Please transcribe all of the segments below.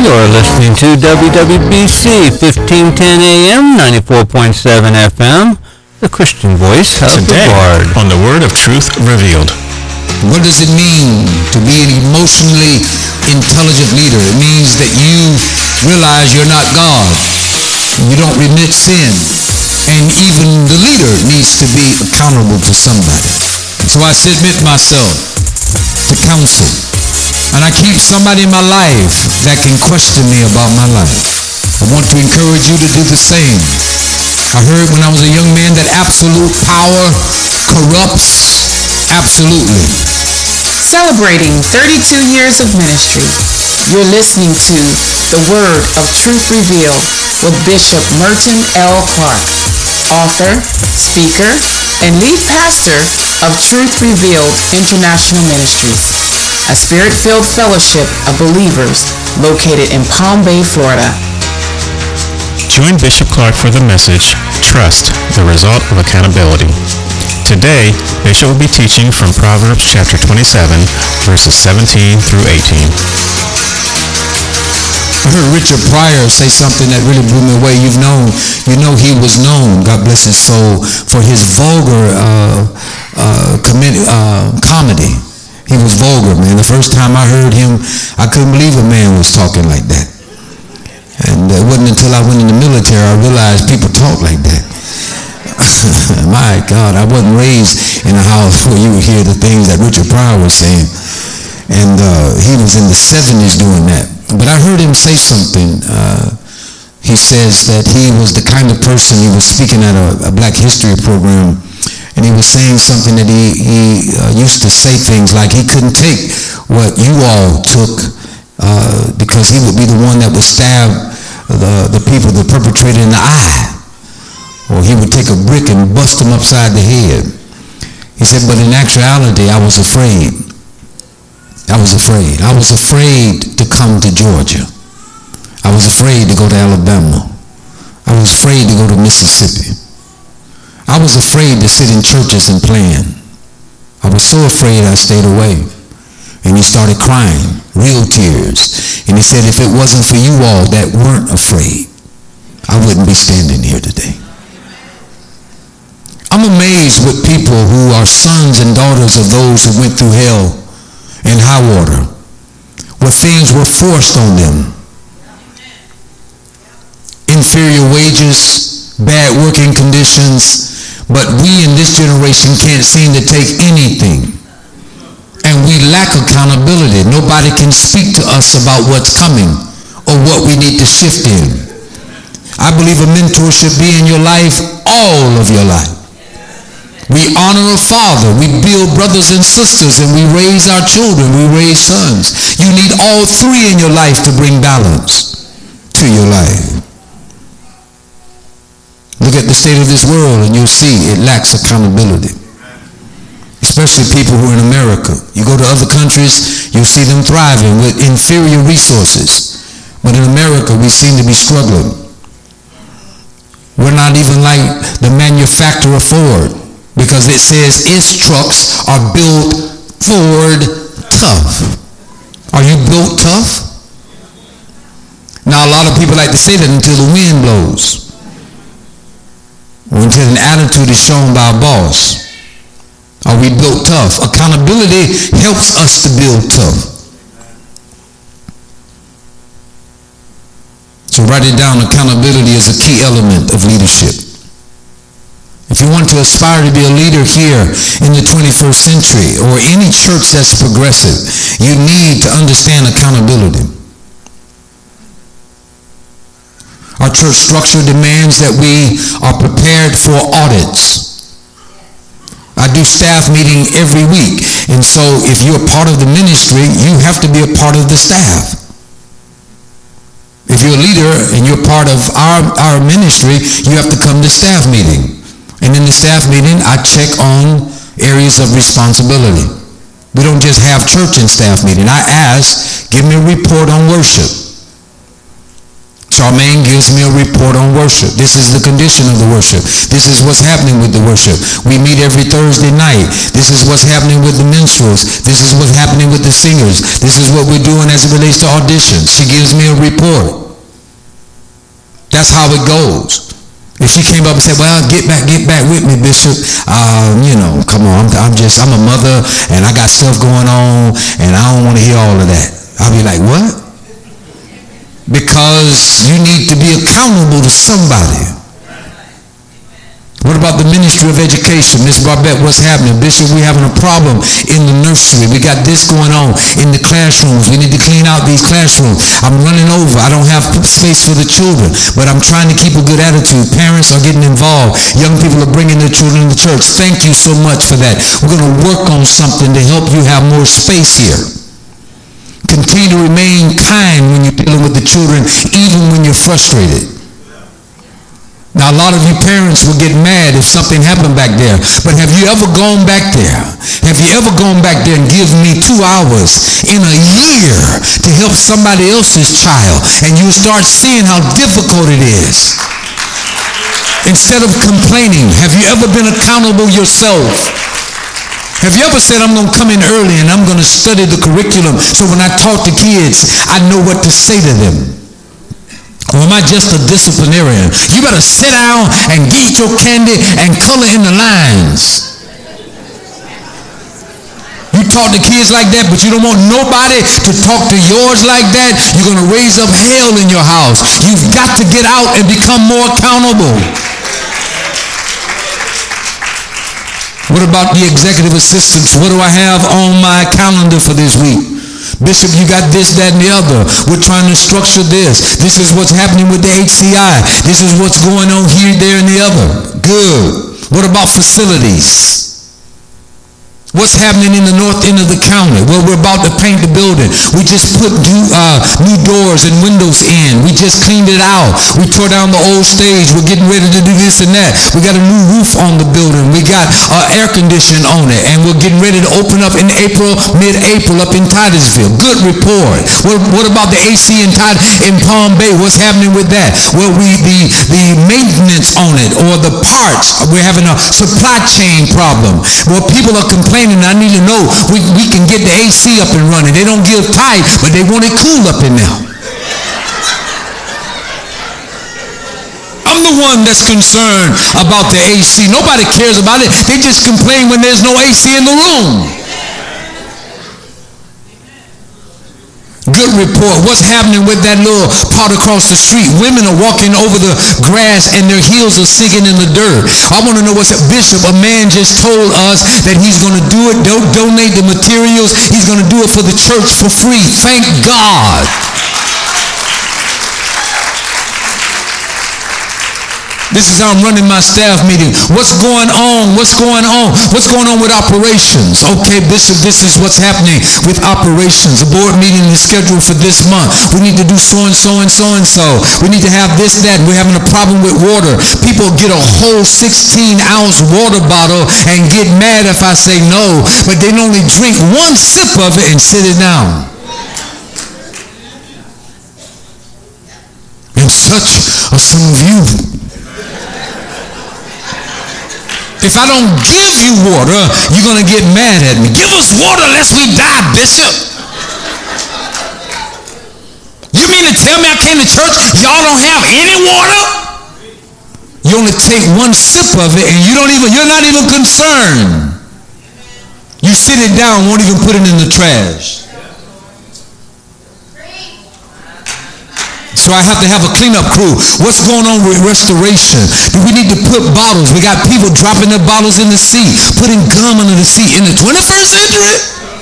You're listening to WWBC 1510 AM, 94.7 FM, the Christian voice of the Lord. On the Word of Truth Revealed. What does it mean to be an emotionally intelligent leader? It means that you realize you're not God. You don't remit sin. And even the leader needs to be accountable to somebody. So I submit myself to counsel. And I keep somebody in my life that can question me about my life. I want to encourage you to do the same. I heard when I was a young man that absolute power corrupts absolutely. Celebrating 32 years of ministry, you're listening to The Word of Truth Revealed with Bishop Merton L. Clark, author, speaker, and lead pastor of Truth Revealed International Ministries, a spirit-filled fellowship of believers located in Palm Bay, Florida. Join Bishop Clark for the message, Trust, the Result of Accountability. Today, Bishop will be teaching from Proverbs chapter 27, verses 17 through 18. I heard Richard Pryor say something that really blew me away. You know he was known, God bless his soul, for his vulgar comedy. He was vulgar, man. The first time I heard him, I couldn't believe a man was talking like that. And it wasn't until I went in the military I realized people talk like that. My God, I wasn't raised in a house where you would hear the things that Richard Pryor was saying. And he was in the 70s doing that. But I heard him say something. He says that he was the kind of person, he was speaking at a Black History program, and he was saying something that he used to say things like he couldn't take what you all took because he would be the one that would stab the people, the perpetrator, in the eye. Or he would take a brick and bust them upside the head. He said, but in actuality, I was afraid. I was afraid. I was afraid to come to Georgia. I was afraid to go to Alabama. I was afraid to go to Mississippi. I was afraid to sit in churches and plan. I was so afraid I stayed away. And he started crying, real tears. And he said, if it wasn't for you all that weren't afraid, I wouldn't be standing here today. I'm amazed with people who are sons and daughters of those who went through hell and high water, where things were forced on them. Inferior wages, bad working conditions, but we in this generation can't seem to take anything. And we lack accountability. Nobody can speak to us about what's coming or what we need to shift in. I believe a mentor should be in your life all of your life. We honor a father, we build brothers and sisters, and we raise our children, we raise sons. You need all three in your life to bring balance to your life. Look at the state of this world and you'll see it lacks accountability. Especially people who are in America. You go to other countries, you'll see them thriving with inferior resources. But in America, we seem to be struggling. We're not even like the manufacturer Ford, because it says its trucks are built Ford tough. Are you built tough? Now, a lot of people like to say that until the wind blows, or until an attitude is shown by a boss. Are we built tough? Accountability helps us to build tough. So write it down. Accountability is a key element of leadership. If you want to aspire to be a leader here in the 21st century or any church that's progressive, you need to understand accountability. Our church structure demands that we are prepared for audits. I do staff meeting every week, and so if you're part of the ministry, you have to be a part of the staff. If you're a leader and you're part of our ministry, you have to come to staff meeting. And in the staff meeting, I check on areas of responsibility. We don't just have church and staff meeting. I ask, give me a report on worship. Charmaine gives me a report on worship. This is the condition of the worship. This is what's happening with the worship. We meet every Thursday night. This is what's happening with the minstrels. This is what's happening with the singers. This is what we're doing as it relates to auditions. She gives me a report. That's how it goes. If she came up and said, well, get back with me, Bishop. Come on, I'm a mother and I got stuff going on and I don't want to hear all of that. I'll be like, what? Because you need to be accountable to somebody. What about the Ministry of Education? Ms. Barbette, what's happening? Bishop, we're having a problem in the nursery. We got this going on in the classrooms. We need to clean out these classrooms. I'm running over. I don't have space for the children, but I'm trying to keep a good attitude. Parents are getting involved. Young people are bringing their children to church. Thank you so much for that. We're going to work on something to help you have more space here. Continue to remain kind when you're dealing with the children, even when you're frustrated. Now, a lot of you parents will get mad if something happened back there, but have you ever gone back there? Have you ever gone back there and give me 2 hours in a year to help somebody else's child, and you start seeing how difficult it is? Instead of complaining, have you ever been accountable yourself? Have you ever said, I'm going to come in early and I'm going to study the curriculum so when I talk to kids, I know what to say to them? Or am I just a disciplinarian? You better sit down and eat your candy and color in the lines. You talk to kids like that, but you don't want nobody to talk to yours like that. You're going to raise up hell in your house. You've got to get out and become more accountable. What about the executive assistants? What do I have on my calendar for this week? Bishop, you got this, that, and the other. We're trying to structure this. This is what's happening with the HCI. This is what's going on here, there, and the other. Good. What about facilities? What's happening in the north end of the county? Well, we're about to paint the building. We just put new doors and windows in. We just cleaned it out. We tore down the old stage. We're getting ready to do this and that. We got a new roof on the building. We got air conditioning on it. And we're getting ready to open up in April, mid-April up in Titusville. Good report. What about the AC in Palm Bay? What's happening with that? Well, the maintenance on it or the parts, we're having a supply chain problem. Well, people are complaining. I need to know we can get the AC up and running. They don't give tight, but they want it cool up in there. I'm the one that's concerned about the AC. Nobody cares about it. They just complain when there's no AC in the room. Good report. What's happening with that little part across the street? Women are walking over the grass and their heels are sinking in the dirt. I want to know what's up. Bishop, a man just told us that he's going to do it. Don't donate the materials. He's going to do it for the church for free. Thank God. This is how I'm running my staff meeting. What's going on? What's going on? What's going on with operations? Okay, Bishop, this is what's happening with operations. A board meeting is scheduled for this month. We need to do so-and-so and so-and-so. We need to have this, that. We're having a problem with water. People get a whole 16-ounce water bottle and get mad if I say no, but they only drink 1 sip of it and sit it down. And such are some of you. If I don't give you water, you're going to get mad at me. Give us water lest we die, Bishop. You mean to tell me I came to church, y'all don't have any water? You only take 1 sip of it and you're not even concerned. You sit it down, won't even put it in the trash. So I have to have a cleanup crew. What's going on with restoration? Do we need to put bottles? We got people dropping their bottles in the sea, putting gum under the sea in the 21st century?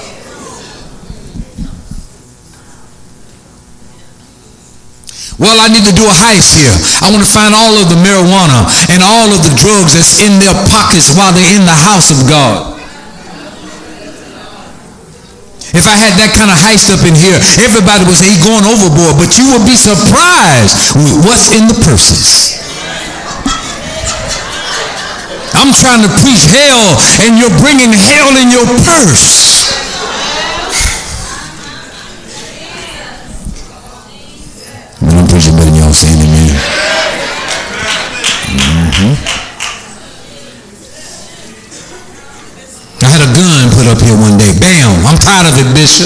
Well, I need to do a heist here. I want to find all of the marijuana and all of the drugs that's in their pockets while they're in the house of God. If I had that kind of heist up in here, everybody would say he's going overboard, but you would be surprised with what's in the purses. I'm trying to preach hell, and you're bringing hell in your purse. I'm preaching better than y'all say up here one day. Bam, I'm tired of it, Bishop.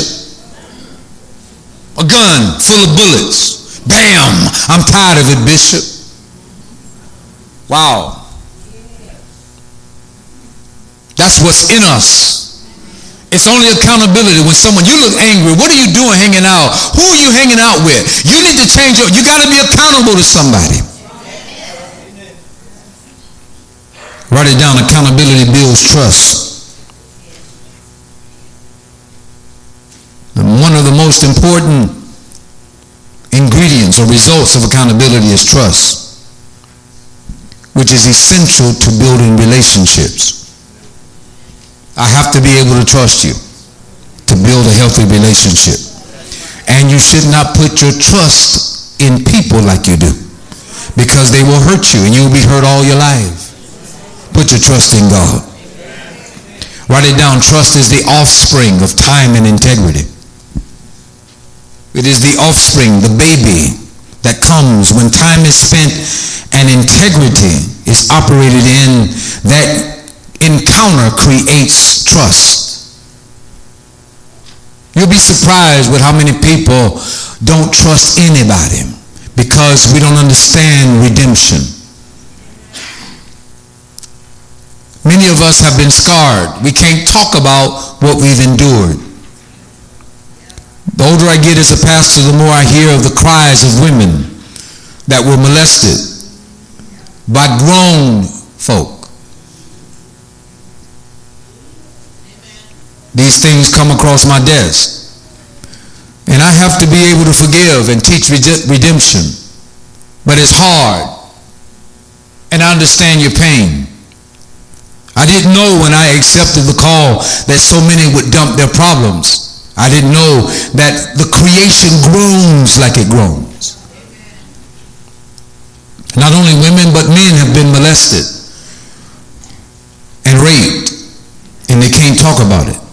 A gun full of bullets. Bam, I'm tired of it, Bishop. Wow. That's what's in us. It's only accountability. When someone, you look angry, what are you doing hanging out? Who are you hanging out with? You need to change your, you got to be accountable to somebody. Write it down. Accountability builds trust. And one of the most important ingredients or results of accountability is trust, which is essential to building relationships. I have to be able to trust you to build a healthy relationship. And you should not put your trust in people like you do, because they will hurt you and you will be hurt all your life. Put your trust in God. Write it down. Trust is the offspring of time and integrity. It is the offspring, the baby that comes when time is spent and integrity is operated in. That encounter creates trust. You'll be surprised with how many people don't trust anybody because we don't understand redemption. Many of us have been scarred. We can't talk about what we've endured. The older I get as a pastor, the more I hear of the cries of women that were molested by grown folk. These things come across my desk. And I have to be able to forgive and teach redemption. But it's hard. And I understand your pain. I didn't know when I accepted the call that so many would dump their problems. I didn't know that the creation groans like it groans. Not only women, but men have been molested and raped, and they can't talk about it.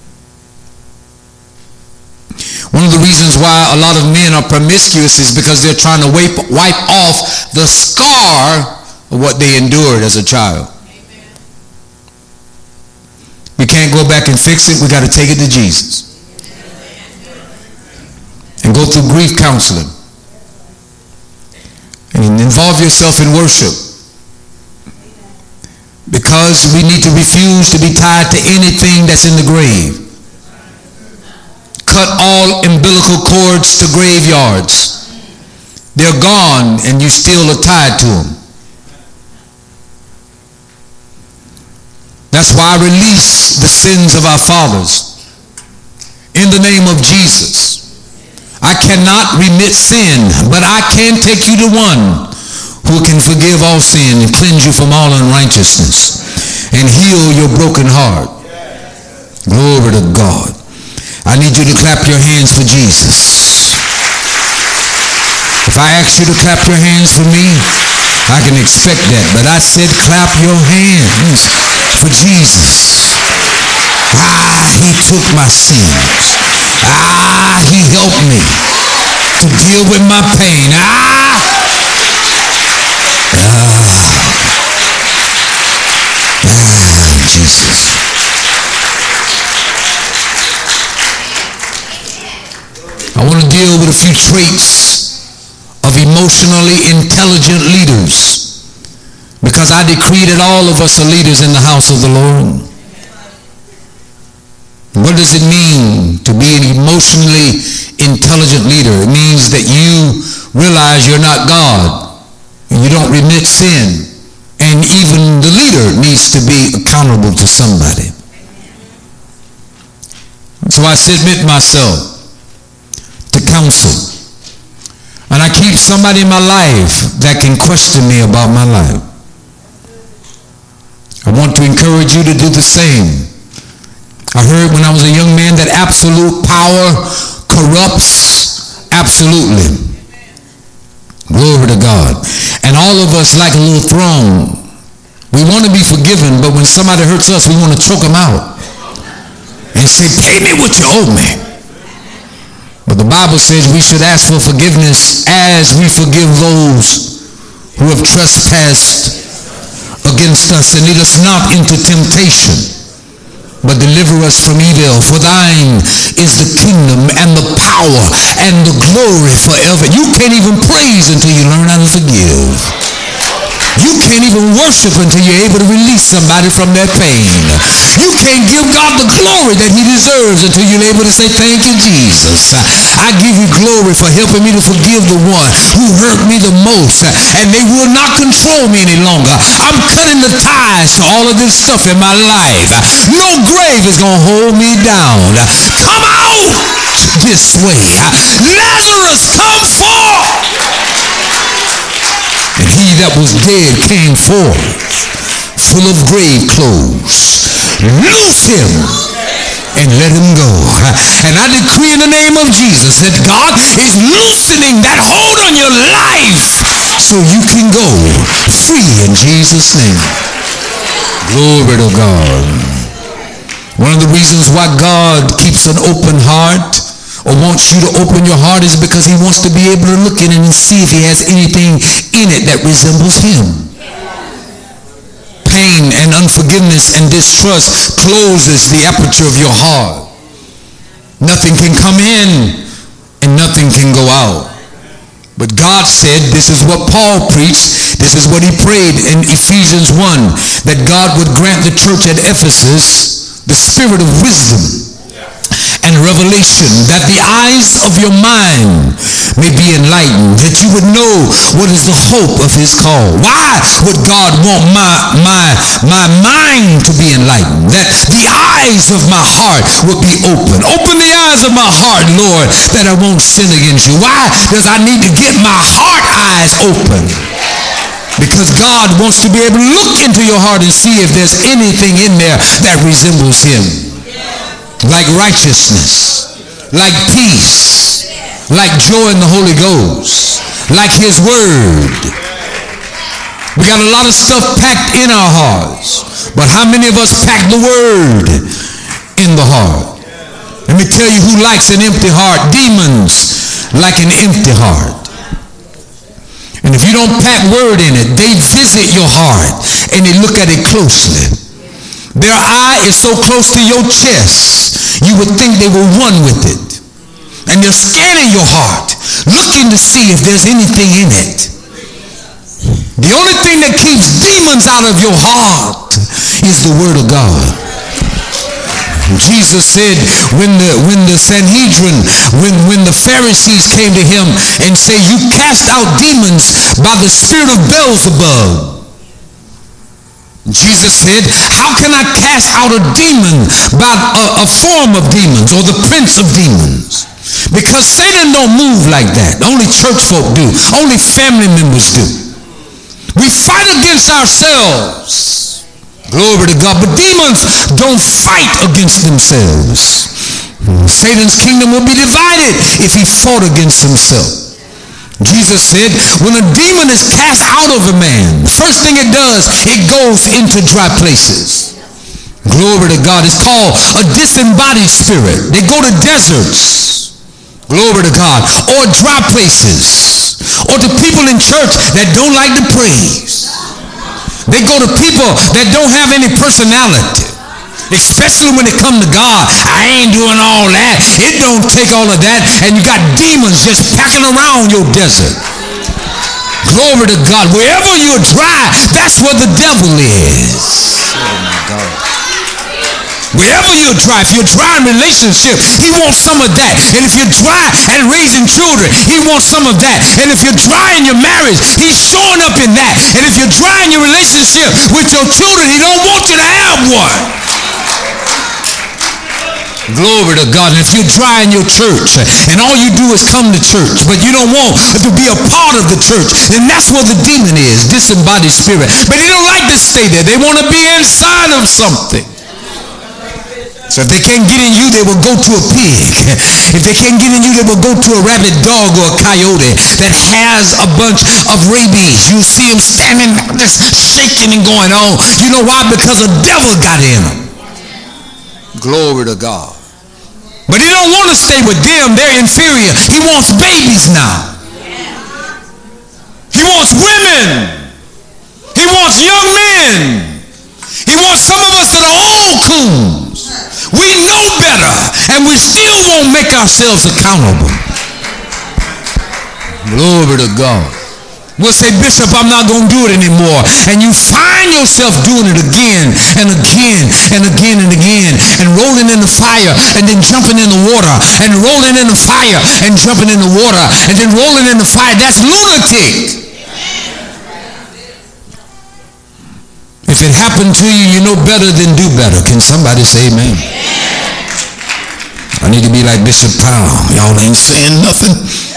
One of the reasons why a lot of men are promiscuous is because they're trying to wipe off the scar of what they endured as a child. We can't go back and fix it. We got to take it to Jesus and go through grief counseling and involve yourself in worship, because we need to refuse to be tied to anything that's in the grave. Cut all umbilical cords to graveyards. They're gone and you still are tied to them. That's why I release the sins of our fathers in the name of Jesus. I cannot remit sin, but I can take you to one who can forgive all sin and cleanse you from all unrighteousness and heal your broken heart. Glory to God. I need you to clap your hands for Jesus. If I ask you to clap your hands for me, I can expect that. But I said clap your hands for Jesus. He took my sins. He helped me to deal with my pain. Jesus. I want to deal with a few traits of emotionally intelligent leaders, because I decree that all of us are leaders in the house of the Lord. What does it mean to be an emotionally intelligent leader? It means that you realize you're not God, and you don't remit sin, and even the leader needs to be accountable to somebody. So I submit myself to counsel, and I keep somebody in my life that can question me about my life. I want to encourage you to do the same. I heard when I was a young man that absolute power corrupts absolutely. Glory to God. And all of us like a little throne. We want to be forgiven, but when somebody hurts us, we want to choke them out and say, pay me what you owe me. But the Bible says we should ask for forgiveness as we forgive those who have trespassed against us, and lead us not into temptation, but deliver us from evil. For thine is the kingdom and the power and the glory forever. You can't even praise until you learn how to forgive. You can't even worship until you're able to release somebody from their pain. You can't give God the glory that he deserves until you're able to say, thank you, Jesus. I give you glory for helping me to forgive the one who hurt me the most, and they will not control me any longer. I'm cutting the ties to all of this stuff in my life. No grave is going to hold me down. Come out this way. Lazarus, come forth. And he that was dead came forth, full of grave clothes. Loose him and let him go. And I decree in the name of Jesus that God is loosening that hold on your life so you can go free in Jesus' name. Glory to God. One of the reasons why God keeps an open heart or wants you to open your heart is because he wants to be able to look in it and see if he has anything in it that resembles him. Pain and unforgiveness and distrust closes the aperture of your heart. Nothing can come in and nothing can go out. But God said, this is what Paul preached, this is what he prayed in Ephesians 1, that God would grant the church at Ephesus the spirit of wisdom and revelation, that the eyes of your mind may be enlightened, that you would know what is the hope of his call. Why would God want my mind to be enlightened? That the eyes of my heart would be open. Open the eyes of my heart, Lord, that I won't sin against you. Why does I need to get my heart eyes open? Because God wants to be able to look into your heart and see if there's anything in there that resembles him. Like righteousness, like peace, like joy in the Holy Ghost, like his word. We got a lot of stuff packed in our hearts, but how many of us pack the word in the heart? Let me tell you who likes an empty heart. Demons like an empty heart. And if you don't pack word in it, they visit your heart and they look at it closely. Their eye is so close to your chest, you would think they were one with it. And they're scanning your heart, looking to see if there's anything in it. The only thing that keeps demons out of your heart is the word of God. Jesus said when the Sanhedrin, when the Pharisees came to him and say, you cast out demons by the spirit of Beelzebub. Jesus said, how can I cast out a demon by a form of demons or the prince of demons? Because Satan don't move like that. Only church folk do. Only family members do. We fight against ourselves. Glory to God. But demons don't fight against themselves. Satan's kingdom will be divided if he fought against himself. Jesus said, when a demon is cast out of a man, the first thing it does, it goes into dry places. Glory to God. It's called a disembodied spirit. They go to deserts. Glory to God. Or dry places. Or to people in church that don't like to praise. They go to people that don't have any personality. Especially when it comes to God. I ain't doing all that. It don't take all of that. And you got demons just packing around your desert. Glory to God. Wherever you're dry, that's where the devil is. Oh my God. Wherever you're dry, if you're dry in relationship, he wants some of that. And if you're dry and raising children, he wants some of that. And if you're dry in your marriage, he's showing up in that. And if you're dry in your relationship with your children, he don't want you to have one. Glory to God. And if you're dry in your church and all you do is come to church, but you don't want to be a part of the church, then that's where the demon is, disembodied spirit. But they don't like to stay there. They want to be inside of something. So if they can't get in you, they will go to a pig. If they can't get in you, they will go to a rabid dog or a coyote that has a bunch of rabies. You see them standing just shaking and going on. You know why? Because a devil got in them. Glory to God. But he don't want to stay with them. They're inferior. He wants babies now. He wants women. He wants young men. He wants some of us that are old coons. We know better, and we still won't make ourselves accountable. Glory to God. We'll say, Bishop, I'm not going to do it anymore. And you find yourself doing it again and again and again and again, and rolling in the fire and then jumping in the water, and rolling in the fire and jumping in the water, and then rolling in the fire. That's lunatic. If it happened to you, you know better than do better. Can somebody say amen? I need to be like Bishop Powell. Y'all ain't saying nothing.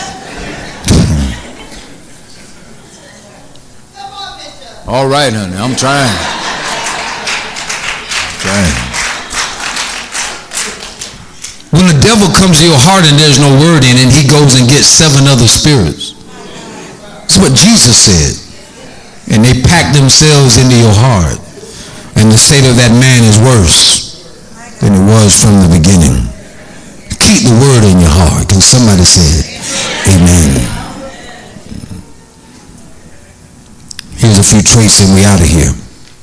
All right, honey, I'm trying. When the devil comes to your heart and there's no word in it, he goes and gets 7 other spirits. That's what Jesus said. And they pack themselves into your heart. And the state of that man is worse than it was from the beginning. Keep the word in your heart. Can somebody say it? Amen. Here's a few traits and we out of here.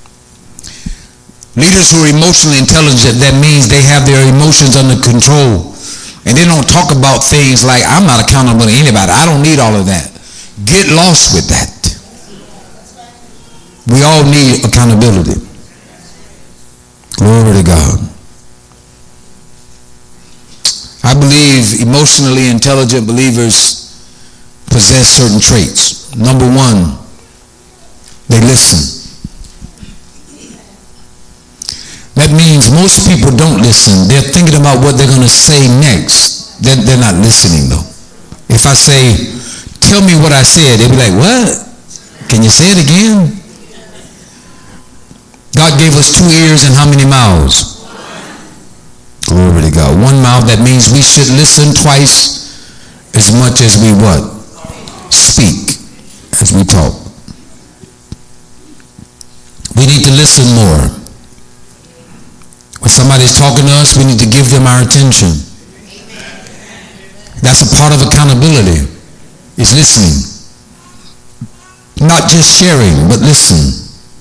Leaders who are emotionally intelligent, that means they have their emotions under control. And they don't talk about things like, I'm not accountable to anybody. I don't need all of that. Get lost with that. We all need accountability. Glory to God. I believe emotionally intelligent believers possess certain traits. Number 1, they listen. That means most people don't listen. They're thinking about what they're going to say next. They're not listening though. If I say, tell me what I said, they'll be like, what? Can you say it again? God gave us 2 ears and how many mouths? Glory to God. 1 mouth, that means we should listen twice as much as we what? Speak, as we talk. We need to listen more. When somebody's talking to us, we need to give them our attention. That's a part of accountability, is listening. Not just sharing, but listen.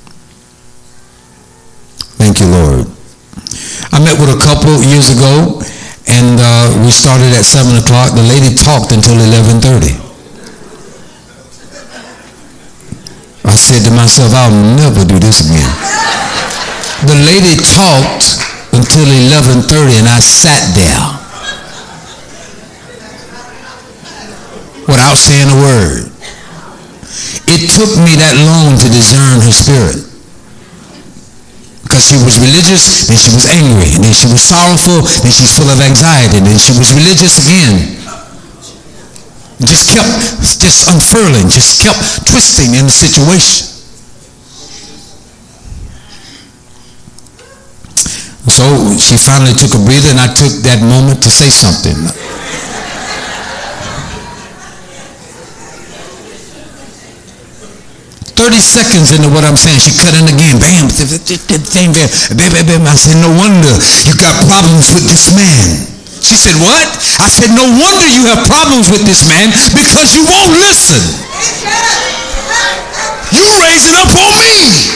Thank you, Lord. I met with a couple years ago, and we started at 7 o'clock. The lady talked until 11:30. I said to myself, I'll never do this again. The lady talked until 11:30, and I sat there without saying a word. It took me that long to discern her spirit. Because she was religious, then she was angry, and then she was sorrowful, then she's full of anxiety, and then she was religious again. Just kept unfurling, just kept twisting in the situation. So she finally took a breather, and I took that moment to say something. 30 seconds into what I'm saying, she cut in again. Bam, same there. Bam. I said, no wonder you got problems with this man. She said, what? I said, no wonder you have problems with this man, because you won't listen. You raising up on me.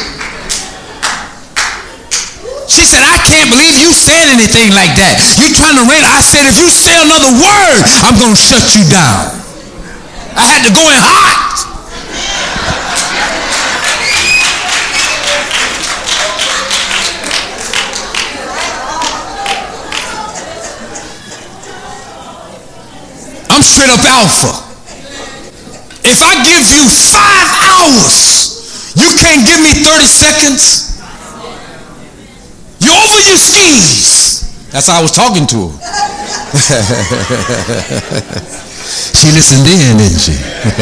She said, I can't believe you said anything like that. You trying to raise. I said, if you say another word, I'm going to shut you down. I had to go in hot. I'm straight up alpha. If I give you 5 hours, you can't give me 30 seconds. You're over your skis. That's how I was talking to her. She listened in, didn't she?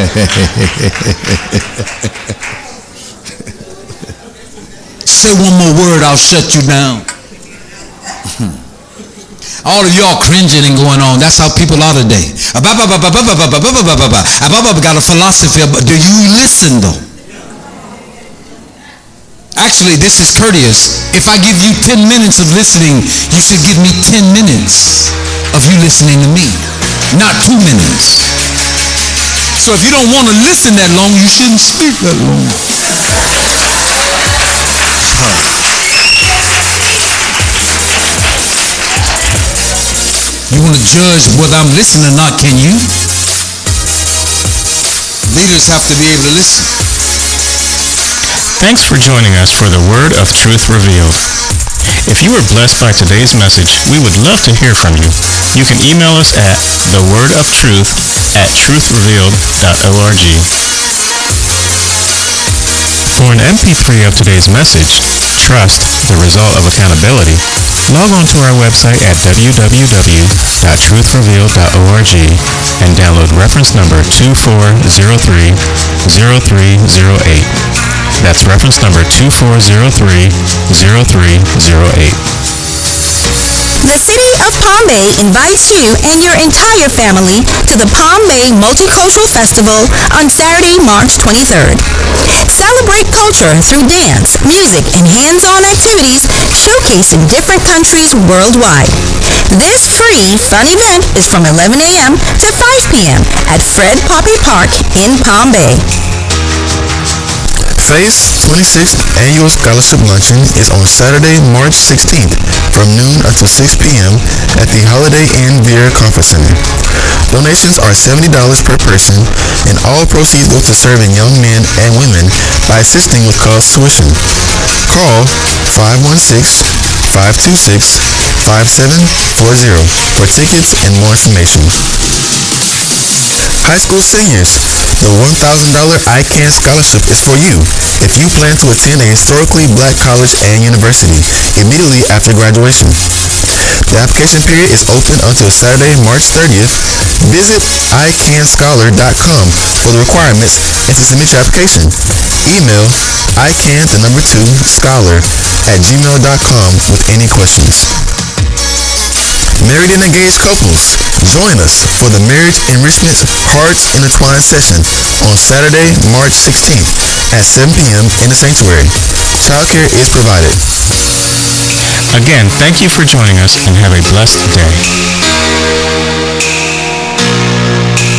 Say one more word, I'll shut you down. All of y'all cringing and going on. That's how people are today. Got a philosophy, but do you listen though? Actually, this is courteous. If I give you 10 minutes of listening, you should give me 10 minutes of you listening to me, not 2 minutes. So if you don't want to listen that long, you shouldn't speak that long. You want to judge whether I'm listening or not, can you? Leaders have to be able to listen. Thanks for joining us for the Word of Truth Revealed. If you were blessed by today's message, we would love to hear from you. You can email us at thewordoftruth@truthrevealed.org. For an MP3 of today's message, Trust, the Result of Accountability, log on to our website at www.truthrevealed.org and download reference number 24030308. That's reference number 24030308. The City of Palm Bay invites you and your entire family to the Palm Bay Multicultural Festival on Saturday, March 23rd. Celebrate culture through dance, music, and hands-on activities showcasing different countries worldwide. This free, fun event is from 11 a.m. to 5 p.m. at Fred Poppy Park in Palm Bay. FACE 26th Annual Scholarship Luncheon is on Saturday, March 16th from noon until 6 p.m. at the Holiday Inn Beer Conference Center. Donations are $70 per person, and all proceeds go to serving young men and women by assisting with cost tuition. Call 516-526-5740 for tickets and more information. High school seniors, the $1,000 ICANN scholarship is for you if you plan to attend a historically black college and university immediately after graduation. The application period is open until Saturday, March 30th. Visit icanscholar.com for the requirements and to submit your application. Email ican2scholar@gmail.com with any questions. Married and engaged couples, join us for the Marriage Enrichment Hearts Intertwined session on Saturday, March 16th at 7 p.m. in the sanctuary. Childcare is provided. Again, thank you for joining us and have a blessed day.